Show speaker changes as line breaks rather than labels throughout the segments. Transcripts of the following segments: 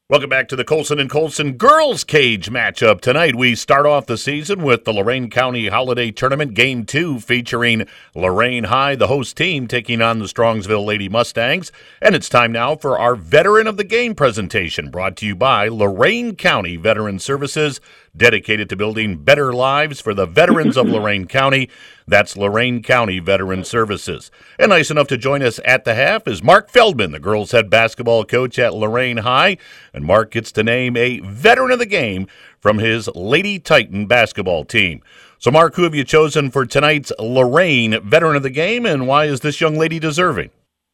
Welcome back to the Colson and Colson Girls Cage matchup. Tonight we start off the season with the Lorain County Holiday Tournament Game 2 featuring Lorain High, the host team, taking on the Strongsville Lady Mustangs. And it's time now for our Veteran of the Game presentation, brought to you by Lorain County Veteran Services, dedicated to building better lives for the veterans of Lorain County. That's Lorain County Veteran Services. And nice enough to join us at the half is Mark Feldman, the girls' head basketball coach at Lorain High. And Mark gets to name a Veteran of the Game from his Lady Titan basketball team. So, Mark, who have you chosen for tonight's Lorain Veteran of the Game, and why is this young lady deserving?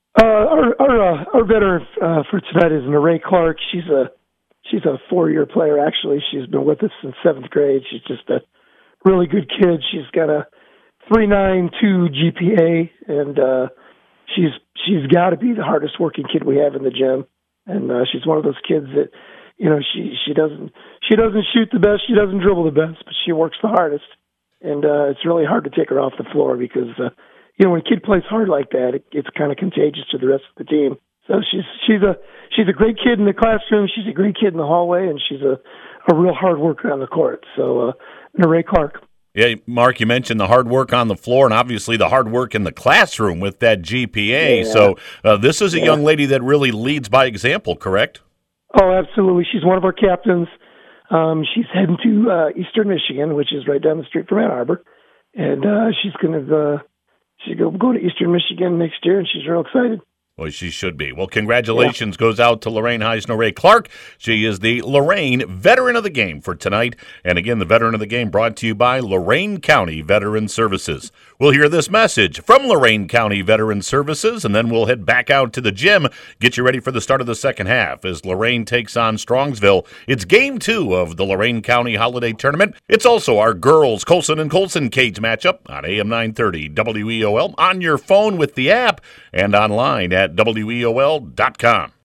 Our veteran for tonight is Neray Clark. She's a 4-year player, actually. She's been with us since 7th grade. She's just a really good kid. She's got a 3.92 GPA, and she's got to be the hardest working kid we have in the gym. And she's one of those kids that, she doesn't shoot the best, she doesn't dribble the best, but she works the hardest. And it's really hard to take her off the floor because when a kid plays hard like that, it's kind of contagious to the rest of the team. So she's a great kid in the classroom. She's a great kid in the hallway, and she's a real hard worker on the court. So, Neray Clark.
Yeah, Mark, you mentioned the hard work on the floor and obviously the hard work in the classroom with that GPA. Yeah. So this is a young lady that really leads by example, correct?
Oh, absolutely. She's one of our captains. She's heading to Eastern Michigan, which is right down the street from Ann Arbor. And she's going to go to Eastern Michigan next year, and she's real excited.
Well, she should be. Well, congratulations goes out to Lorain High's Neray Clark. She is the Lorain Veteran of the Game for tonight. And again, the Veteran of the Game brought to you by Lorain County Veteran Services. We'll hear this message from Lorain County Veteran Services, and then we'll head back out to the gym, get you ready for the start of the second half as Lorain takes on Strongsville. It's Game 2 of the Lorain County Holiday Tournament. It's also our girls' Colson and Colson Cage matchup on AM 930 WEOL, on your phone with the app, and online at WEOL.com.